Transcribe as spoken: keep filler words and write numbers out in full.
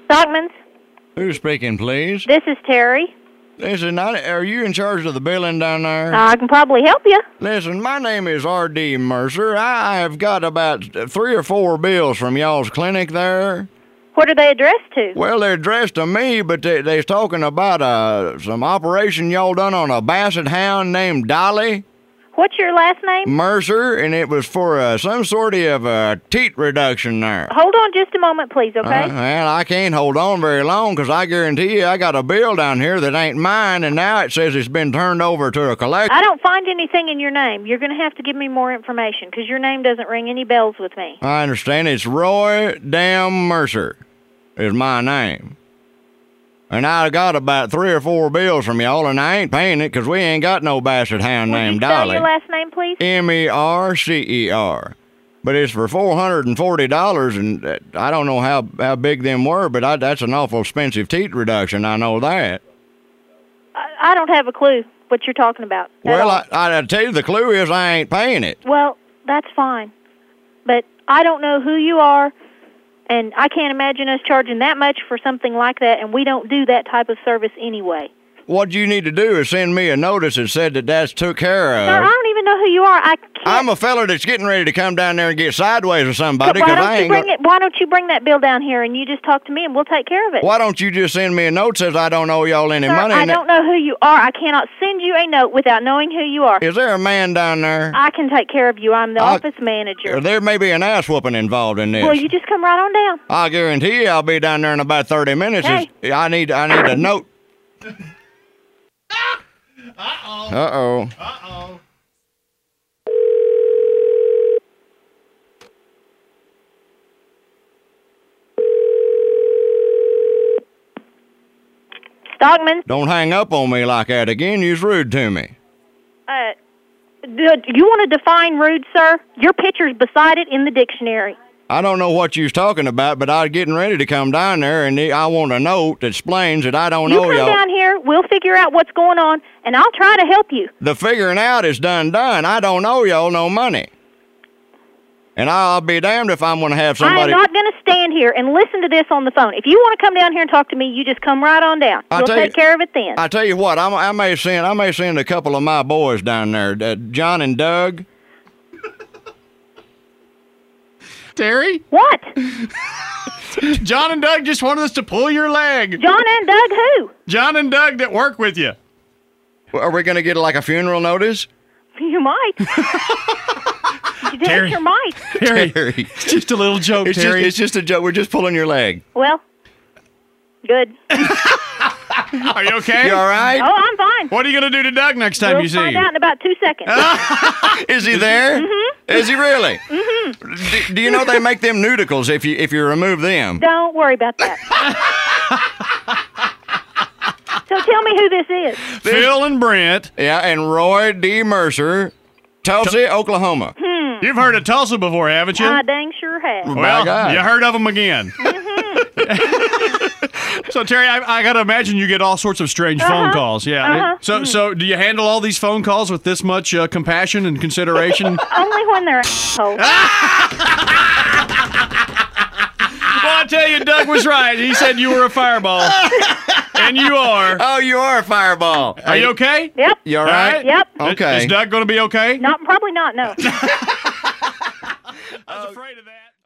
Stockman's. Who's speaking, please? This is Terry. Listen, I, are you in charge of the billing down there? Uh, I can probably help you. Listen, my name is R D Mercer. I have got about three or four bills from y'all's clinic there. What are they addressed to? Well, they're addressed to me, but they, they's talking about uh, some operation y'all done on a basset hound named Dolly What's your last name? Mercer, and it was for uh, some sort of uh, teat reduction there. Hold on just a moment, please, okay? Uh, well, I can't hold on very long because I guarantee you I got a bill down here that ain't mine, and now it says it's been turned over to a collector. I don't find anything in your name. You're going to have to give me more information because your name doesn't ring any bells with me. I understand. It's Roy Dam Mercer is my name. And I got about three or four bills from y'all, and I ain't paying it because we ain't got no basset hound Would named you spell Dolly. your last name, please? M E R C E R. But it's for four hundred forty dollars, and uh, I don't know how, how big them were, but I, that's an awful expensive teat reduction. I know that. I, I don't have a clue what you're talking about. at Well, all. I, I tell you, the clue is I ain't paying it. Well, that's fine. But I don't know who you are, and I can't imagine us charging that much for something like that, and we don't do that type of service anyway. What you need to do is send me a notice that said that that's took care of. Sir, I don't even know who you are. I can't. I'm a feller that's getting ready to come down there and get sideways with somebody. why 'cause don't I you ain't bring go- it? Why don't you bring that bill down here and you just talk to me and we'll take care of it? Why don't you just send me a note that says I don't owe y'all any Sir, money? I and that- don't know who you are. I cannot send you a note without knowing who you are. Is there a man down there? I can take care of you. I'm the I- office manager. There may be an ass whooping involved in this. Well, you just come right on down. I guarantee you I'll be down there in about thirty minutes. Hey. It's- I need I need a note. Uh-oh. Uh-oh. Uh-oh. Stockman, Don't hang up on me like that again. You's rude to me. uh, do you want to define rude, sir? Your picture's beside it in the dictionary. I don't know what you's talking about, but I was getting ready to come down there, and I want a note that explains that I don't You know come y'all. down here, we'll figure out what's going on, and I'll try to help you. The figuring out is done done. I don't owe y'all no money. And I'll be damned if I'm going to have I am somebody... not going to stand here and listen to this on the phone. If you want to come down here and talk to me, you just come right on down. I'll We'll tell take you- care of it then. I tell you what, I'm, I may send I may send a couple of my boys down there, uh, John and Doug. Terry? What? John and Doug just wanted us to pull your leg. John and Doug who? John and Doug that work with you. Are we going to get like a funeral notice? You might. You did Terry. your might. Terry, Terry. it's just a little joke, It's just, Terry. it's just a joke. We're just pulling your leg. Well, good. Are you okay? You all right? Oh, I'm fine. What are you going to do to Doug next time We'll you see find him? out in about two seconds. Is he there? Mm-hmm. Is he really? Mm-hmm. Do, do you know they make them nudicles if you if you remove them? Don't worry about that. So tell me who this is. Phil and Brent. Yeah, and Roy D. Mercer, Tulsa, Oklahoma. You've heard of Tulsa before, haven't you? I dang sure have. My well, God. you heard of them again. So, Terry, I, I got to imagine you get all sorts of strange phone calls. Yeah. Uh-huh. So, so do you handle all these phone calls with this much uh, compassion and consideration? Only when they're assholes. Well, I tell you, Doug was right. He said you were a fireball. And you are. Oh, you are a fireball. Are you okay? Yep. You all All right? right. Yep. Okay. Is Doug going to be okay? Not probably not. No. I was afraid of that.